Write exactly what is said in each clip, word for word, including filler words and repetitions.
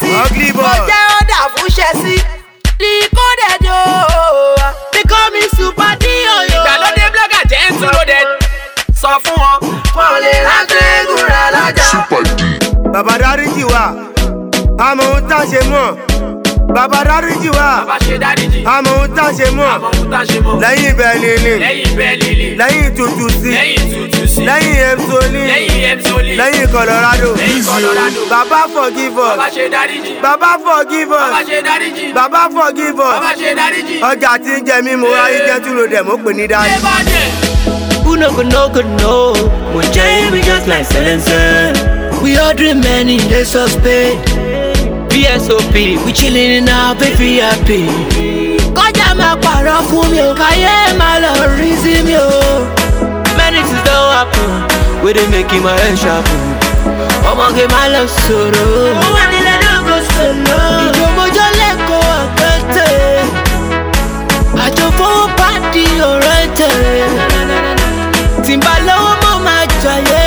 sí. Mo jẹ́ ọ̀dà fún Chelsea. Decoded o. They call me Super D O. Ìgbàlódé blogger jẹ́ ń túró dẹ̀. Sọ fún wọn. Wọ́n lè rántí ìgúnra lọ́jà. Super D. Bàbá dáríjì wá, àmọ́ ohun tá a ṣe mọ̀. Bàbá dáríjì wá, Bàbá ṣe dáríjì. àmọ́ ohun tá a ṣe mọ̀. Àmọ́ ohun tá a ṣe mọ̀. Lẹ́yìn ibẹ̀ lílì, Lẹ́yìn bẹ́ẹ̀ lílì. lẹ́yìn tutù sí, Lẹ́yìn tútù sí. lẹ́yìn emsoli, Lẹ́yìn emsoli. lẹ́yìn Colorado. Lẹ́yìn Colorado. Bàbá forgive us, Bàbá ṣe dáríjì. Bàbá forgive Bàbá us, ṣe dáríjì. Bàbá forgive us. Bàbá ṣe dáríjì. Ọjà tí ń jẹ mí mo ráyé jẹ́ túró dẹ̀ mo pè ní dárí. Ṣé bá dẹ̀? Who no go no go no? Mo jẹ́ we just like silencer. We all dream many they suspect. V S O P, we chillin' in our baby happy. Kọjá máa pààrọ̀ fún mi o, káyé máa lọ rí sí mi o. Many things don happen, wey dey make my head sharp. Ọmọge máa lọ sọ̀rọ̀. Ó wà nílẹ̀ náà kò sọ̀rọ̀. Ìjọmọjọ́ lẹ́kọ̀ọ́ àkẹ́tẹ̀. Àjọ fowó pàdé ọ̀rẹ́ tẹ̀. Tí n bá lọ́wọ́ mo máa jayé.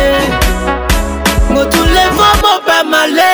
Mo tún lè fọ́ mo bá máa lé.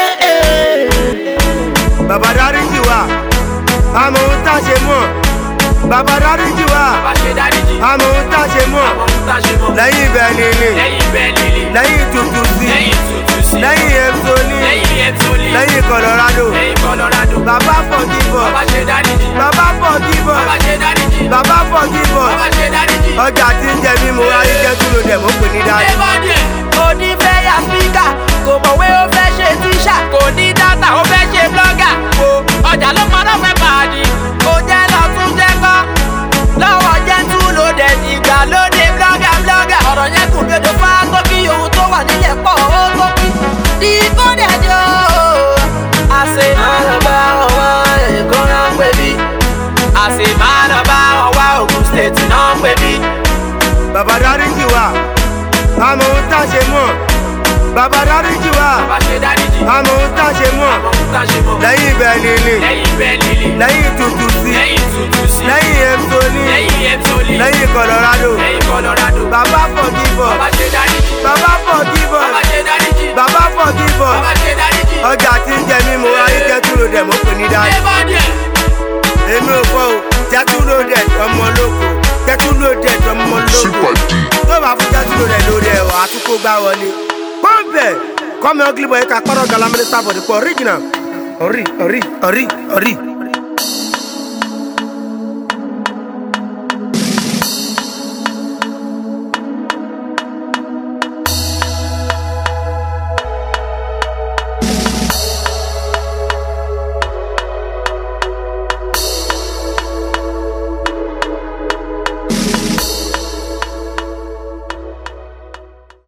Bàbá dáríjì wá, àmọ́ ohun tá a ṣe mọ̀. Bàbá dáríjì wá, Bàbá ṣe dáríjì. àmọ́ ohun tá a ṣe mọ̀. Àmọ́ ohun tá a ṣe mọ̀. Lẹ́yìn ibẹ̀ lílì, Lẹ́yìn bẹ́ẹ̀ lílì. lẹ́yìn tutù sí, Lẹ́yìn tútù sí. lẹ́yìn emsoli, Lẹ́yìn emsoli. lẹ́yìn Colorado. Lẹ́yìn Colorado. Bàbá forgive us, Bàbá ṣe dáríjì. Bàbá forgive Bàbá us, ṣe dáríjì. Bàbá forgive us. Bàbá ṣe dáríjì. Ọjà tí ń jẹ mí mo ráyé jẹ́ túró dẹ̀ mo pè ní dárí. Ṣé bá dẹ̀? Òní fẹ́ ya spíkà, kò mọ̀wé ó fẹ́ ṣe tíṣà. Kò ní dátà ó fẹ́ ṣe blogger. Kò ọjà ló mọ lọ́fẹ́ bàdí. Kò jẹ́ lọ tún jẹ́ kọ́. Lọ́wọ́ jẹ́ tún ló dẹ̀ ìgbàlódé blogger blogger. Ọ̀rọ̀ yẹn kùn bí odò fá tó kí ohun tó wà nílẹ̀ pọ̀ ó tó kí. Decoded o. Àṣẹ máa lọ bá ọwọ́ Èkó náà pè mí. Àṣẹ máa lọ bá ọwá Ògùn state náà pè mí. Bàbá dáríjì wá, àmọ́ ohun tá a ṣe mọ̀. Bàbá dáríjì wá, Bàbá ṣe dáríjì. àmọ́ ohun tá a ṣe mọ̀. Àmọ́ ohun tá a ṣe mọ̀. Lẹ́yìn ibẹ̀ lílì, Lẹ́yìn bẹ́ẹ̀ lílì. lẹ́yìn tutù sí, Lẹ́yìn tútù sí. lẹ́yìn emsoli, Lẹ́yìn emsoli. lẹ́yìn Colorado. Lẹ́yìn Colorado. Bàbá forgive us, Bàbá ṣe dáríjì. Bàbá forgive Bàbá us, ṣe dáríjì. Bàbá forgive us. Bàbá ṣe dáríjì. Ọjà tí ń jẹ mí mo ráyé jẹ́ túró dẹ̀ mo pè ní dárí. Ṣé bá dẹ̀? Èmi ò fọ́ o, jẹ́ túró dẹ̀ ọmọ lóko, jẹ́ túró dẹ̀ ọmọ lóko. Super D. Tó bá fún jẹ́ túró dẹ̀ lórí ẹ̀wọ̀ àtúkò gbá wọlé. Pọ́ńpẹ̀ kọ́mi ugly boy ká pọ́rọ̀ galamẹ́lẹ́sà bọ̀dì pọ̀ original. Orí orí orí orí.